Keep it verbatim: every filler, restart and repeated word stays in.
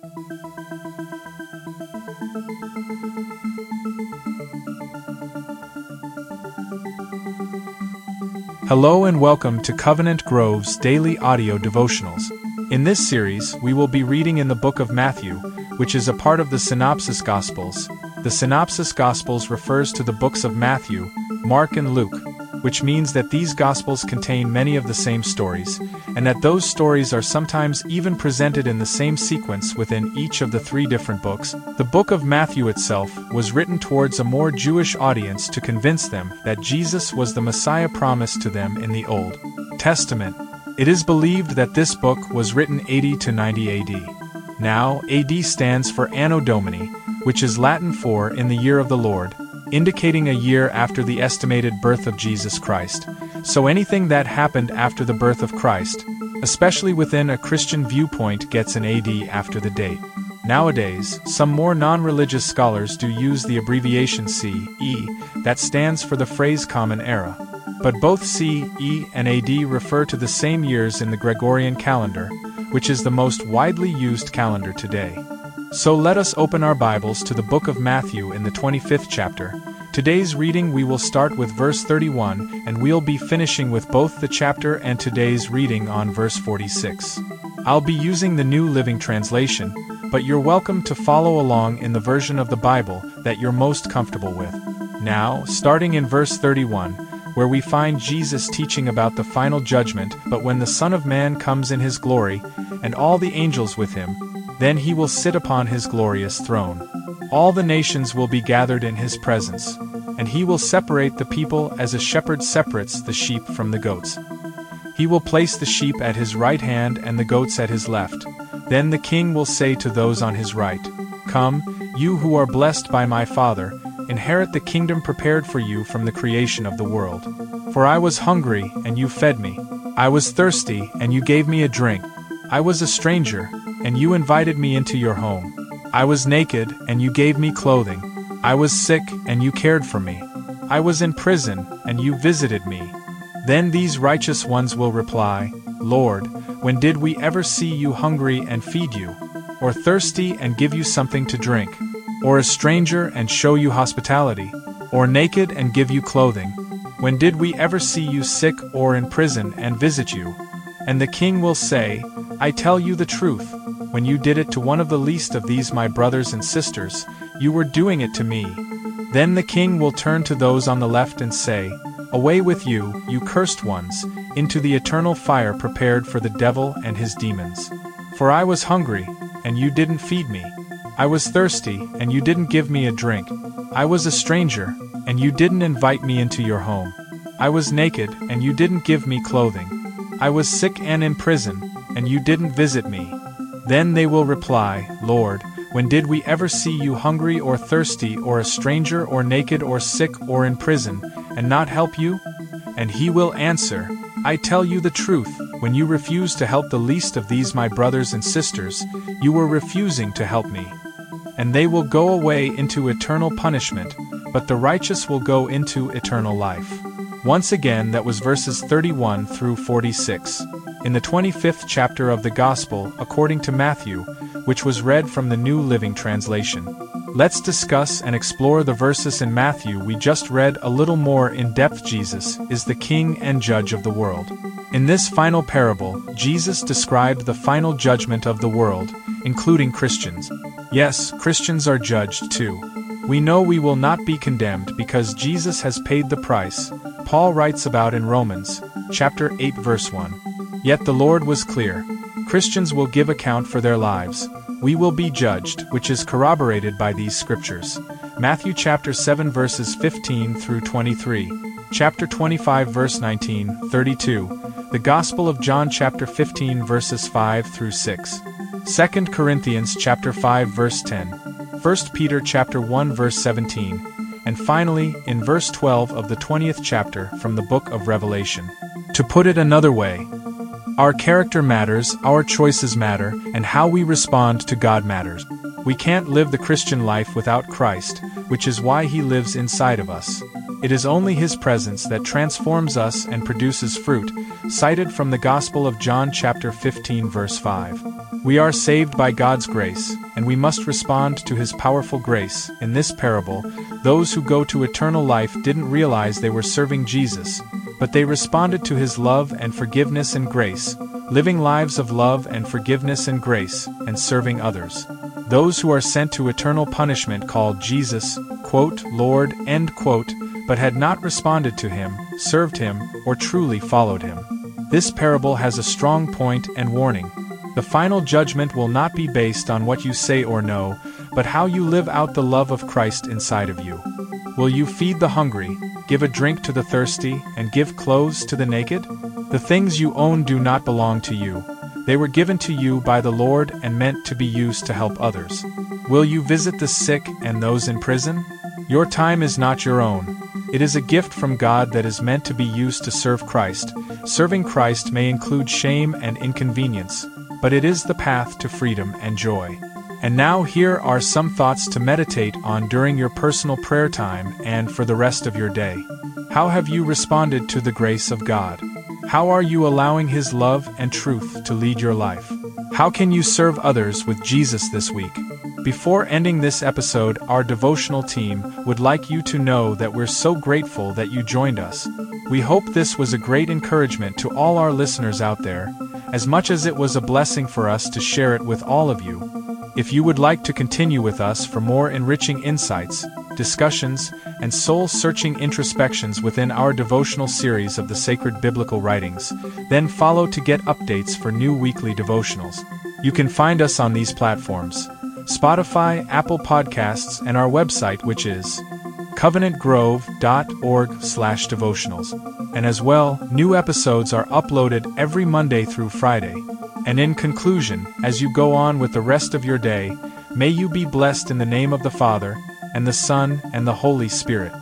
Hello and welcome to Covenant Grove's Daily Audio Devotionals. In this series, we will be reading in the book of Matthew, which is a part of the Synopsis Gospels. The Synopsis Gospels refers to the books of Matthew, Mark and Luke, which means that these Gospels contain many of the same stories, and that those stories are sometimes even presented in the same sequence within each of the three different books. The book of Matthew itself was written towards a more Jewish audience to convince them that Jesus was the Messiah promised to them in the Old Testament. It is believed that this book was written eighty to ninety A D. Now, A D stands for Anno Domini, which is Latin for in the year of the Lord, indicating a year after the estimated birth of Jesus Christ. So anything that happened after the birth of Christ, especially within a Christian viewpoint, gets an A D after the date. Nowadays, some more non-religious scholars do use the abbreviation C E that stands for the phrase Common Era. But both C E and A D refer to the same years in the Gregorian calendar, which is the most widely used calendar today. So let us open our Bibles to the book of Matthew in the twenty-fifth chapter. Today's reading we will start with verse thirty-one, and we'll be finishing with both the chapter and today's reading on verse forty-six. I'll be using the New Living Translation, but you're welcome to follow along in the version of the Bible that you're most comfortable with. Now, starting in verse thirty-one, where we find Jesus teaching about the final judgment, but when the Son of Man comes in his glory, and all the angels with him, then he will sit upon his glorious throne. All the nations will be gathered in his presence, and he will separate the people as a shepherd separates the sheep from the goats. He will place the sheep at his right hand and the goats at his left. Then the king will say to those on his right, "Come, you who are blessed by my Father, inherit the kingdom prepared for you from the creation of the world. For I was hungry, and you fed me. I was thirsty, and you gave me a drink. I was a stranger, and you invited me into your home. I was naked, and you gave me clothing. I was sick, and you cared for me. I was in prison, and you visited me." Then these righteous ones will reply, "Lord, when did we ever see you hungry and feed you, or thirsty and give you something to drink, or a stranger and show you hospitality, or naked and give you clothing? When did we ever see you sick or in prison and visit you?" And the king will say, "I tell you the truth, when you did it to one of the least of these my brothers and sisters, you were doing it to me." Then the king will turn to those on the left and say, "Away with you, you cursed ones, into the eternal fire prepared for the devil and his demons. For I was hungry, and you didn't feed me. I was thirsty, and you didn't give me a drink. I was a stranger, and you didn't invite me into your home. I was naked, and you didn't give me clothing. I was sick and in prison, and you didn't visit me." Then they will reply, "Lord, when did we ever see you hungry or thirsty or a stranger or naked or sick or in prison, and not help you?" And he will answer, "I tell you the truth, when you refused to help the least of these my brothers and sisters, you were refusing to help me." And they will go away into eternal punishment, but the righteous will go into eternal life. Once again, that was verses thirty-one through forty-six. In the twenty-fifth chapter of the Gospel, according to Matthew, which was read from the New Living Translation. Let's discuss and explore the verses in Matthew we just read a little more in depth. Jesus is the King and Judge of the world. In this final parable, Jesus described the final judgment of the world, including Christians. Yes, Christians are judged too. We know we will not be condemned because Jesus has paid the price. Paul writes about in Romans, chapter eight verse one. Yet the Lord was clear. Christians will give account for their lives. We will be judged, which is corroborated by these scriptures. Matthew chapter seven verses fifteen through twenty-three, chapter twenty-five verse nineteen, thirty-two, the Gospel of John chapter fifteen verses five through six, Second Corinthians chapter five verse ten, First Peter chapter one verse seventeen, and finally, in verse twelve of the twentieth chapter from the book of Revelation. To put it another way, our character matters, our choices matter, and how we respond to God matters. We can't live the Christian life without Christ, which is why He lives inside of us. It is only His presence that transforms us and produces fruit, cited from the Gospel of John chapter fifteen verse five. We are saved by God's grace, and we must respond to His powerful grace. In this parable, those who go to eternal life didn't realize they were serving Jesus, but they responded to His love and forgiveness and grace, living lives of love and forgiveness and grace, and serving others. Those who are sent to eternal punishment called Jesus, quote, Lord, end quote, but had not responded to Him, served Him, or truly followed Him. This parable has a strong point and warning. The final judgment will not be based on what you say or know, but how you live out the love of Christ inside of you. Will you feed the hungry, give a drink to the thirsty, and give clothes to the naked? The things you own do not belong to you. They were given to you by the Lord and meant to be used to help others. Will you visit the sick and those in prison? Your time is not your own. It is a gift from God that is meant to be used to serve Christ. Serving Christ may include shame and inconvenience, but it is the path to freedom and joy. And now here are some thoughts to meditate on during your personal prayer time and for the rest of your day. How have you responded to the grace of God? How are you allowing His love and truth to lead your life? How can you serve others with Jesus this week? Before ending this episode, our devotional team would like you to know that we're so grateful that you joined us. We hope this was a great encouragement to all our listeners out there, as much as it was a blessing for us to share it with all of you. If you would like to continue with us for more enriching insights, discussions, and soul-searching introspections within our devotional series of the sacred biblical writings, then follow to get updates for new weekly devotionals. You can find us on these platforms: Spotify, Apple Podcasts, and our website, which is covenant grove dot org slash devotionals. And as well, new episodes are uploaded every Monday through Friday. And in conclusion, as you go on with the rest of your day, may you be blessed in the name of the Father, and the Son, and the Holy Spirit.